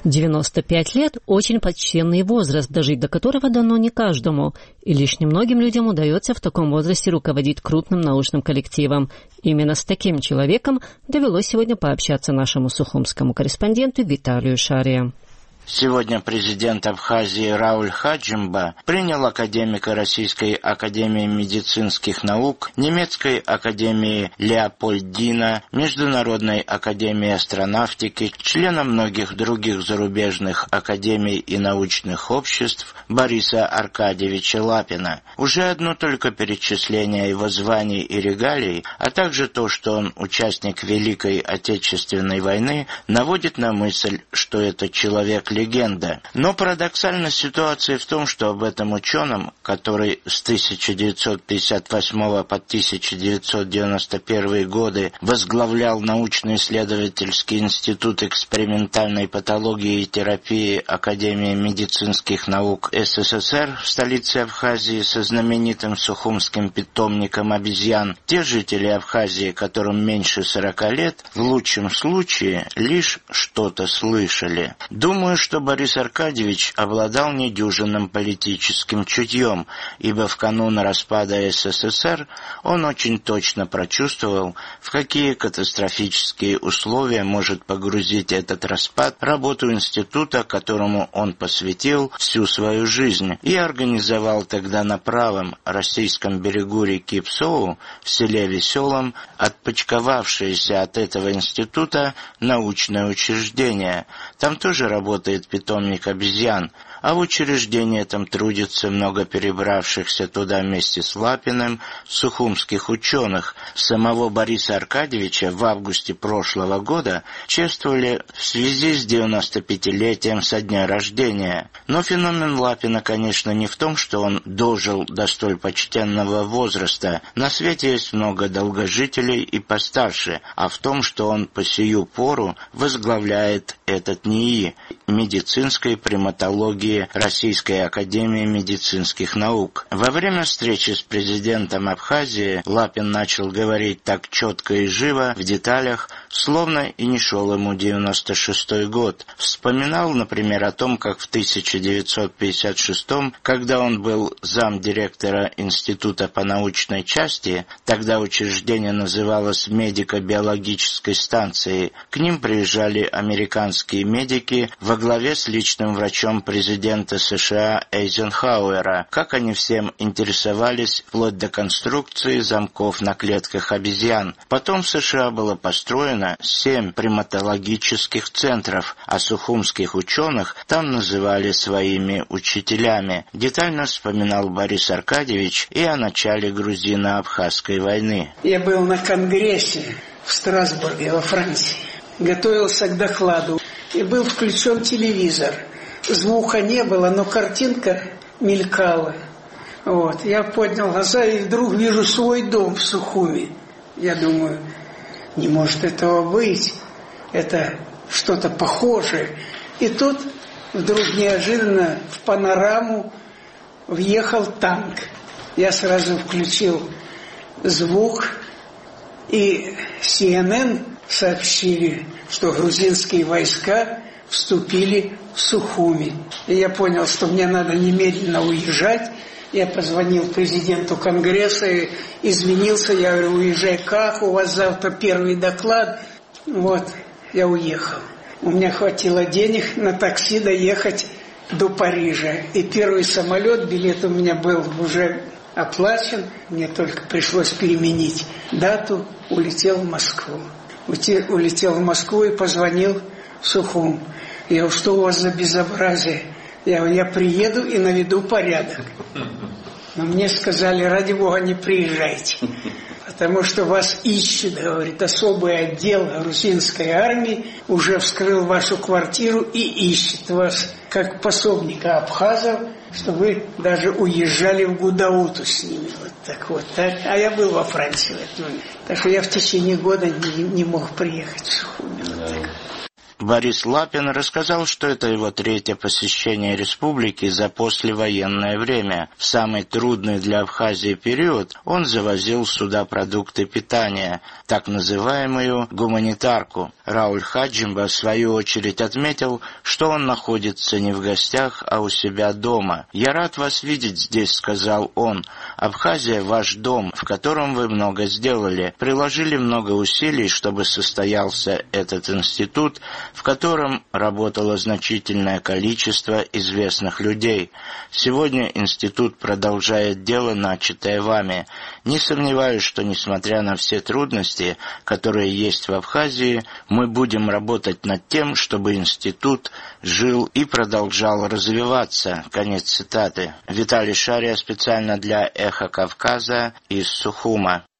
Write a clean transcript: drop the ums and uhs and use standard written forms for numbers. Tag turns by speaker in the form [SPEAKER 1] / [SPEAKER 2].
[SPEAKER 1] 95 лет – очень почтенный возраст, дожить до которого дано не каждому, и лишь немногим людям удается в таком возрасте руководить крупным научным коллективом. Именно с таким человеком довелось сегодня пообщаться нашему сухумскому корреспонденту Виталию Шария.
[SPEAKER 2] Сегодня президент Абхазии Рауль Хаджимба принял академика Российской академии медицинских наук, Немецкой академии Леопольдина, Международной академии астронавтики, члена многих других зарубежных академий и научных обществ Бориса Аркадьевича Лапина. Уже одно только перечисление его званий и регалий, а также то, что он участник Великой Отечественной войны, наводит на мысль, что это человек-легенда. Но парадоксальность ситуации в том, что об этом ученом, который с 1958 по 1991 годы возглавлял научно-исследовательский институт экспериментальной патологии и терапии Академии медицинских наук СССР в столице Абхазии со знаменитым сухумским питомником обезьян, те жители Абхазии, которым меньше 40 лет, в лучшем случае лишь что-то слышали. Думаю, что Борис Аркадьевич обладал недюжинным политическим чутьем, ибо в канун распада СССР он очень точно прочувствовал, в какие катастрофические условия может погрузить этот распад работу института, которому он посвятил всю свою жизнь, и организовал тогда на правом российском берегу реки Псоу, в селе Веселом, отпочковавшееся от этого института научное учреждение. Там тоже работает питомник обезьян, а в учреждении этом трудится много перебравшихся туда вместе с Лапиным сухумских ученых. Самого Бориса Аркадьевича в августе прошлого года чествовали в связи с 95-летием со дня рождения. Но феномен Лапина, конечно, не в том, что он дожил до столь почтенного возраста. На свете есть много долгожителей и постарше, а в том, что он по сию пору возглавляет этот НИИ медицинской приматологии Российской академии медицинских наук. Во время встречи с президентом Абхазии Лапин начал говорить так четко и живо, в деталях, словно и не шел ему 96-й год. Вспоминал, например, о том, как в 1956-м, когда он был замдиректора Института по научной части, тогда учреждение называлось медико-биологической станцией, к ним приезжали американские медики во главе с личным врачом президента США Эйзенхауэра, как они всем интересовались, вплоть до конструкции замков на клетках обезьян. Потом в США было построено 7 приматологических центров, а сухумских ученых там называли своими учителями. Детально вспоминал Борис Аркадьевич и о начале грузино-абхазской войны.
[SPEAKER 3] Я был на конгрессе в Страсбурге, во Франции. Готовился к докладу, и был включен телевизор. Звука не было, но картинка мелькала. Я поднял глаза и вдруг вижу свой дом в Сухуми. Я думаю, не может этого быть. Это что-то похожее. И тут вдруг неожиданно в панораму въехал танк. Я сразу включил звук, и CNN сообщили, что грузинские войска вступили в Сухуми. И я понял, что мне надо немедленно уезжать. Я позвонил президенту Конгресса и извинился. Я говорю, уезжай как? У вас завтра первый доклад. Я уехал. У меня хватило денег на такси доехать до Парижа. И первый самолет, билет у меня был уже оплачен. Мне только пришлось переменить дату. Улетел в Москву. Улетел в Москву и позвонил в Сухум. Я говорю, что у вас за безобразие? Я говорю, я приеду и наведу порядок. Но мне сказали, ради Бога, не приезжайте. Потому что вас ищет, говорит, особый отдел грузинской армии, уже вскрыл вашу квартиру и ищет вас, как пособника абхазов, что вы даже уезжали в Гудауту с ними. Так. А я был во Франции в этот момент. Так что я в течение года не мог приехать в Сухуми.
[SPEAKER 2] Борис Лапин рассказал, что это его третье посещение республики за послевоенное время. В самый трудный для Абхазии период он завозил сюда продукты питания, так называемую гуманитарку. Рауль Хаджимба, в свою очередь, отметил, что он находится не в гостях, а у себя дома. «Я рад вас видеть здесь», — сказал он. «Абхазия — ваш дом, в котором вы много сделали. Приложили много усилий, чтобы состоялся этот институт, в котором работало значительное количество известных людей. Сегодня институт продолжает дело, начатое вами. Не сомневаюсь, что, несмотря на все трудности, которые есть в Абхазии, мы будем работать над тем, чтобы институт жил и продолжал развиваться». Конец цитаты. Виталий Шария специально для «Эхо Кавказа» из Сухума.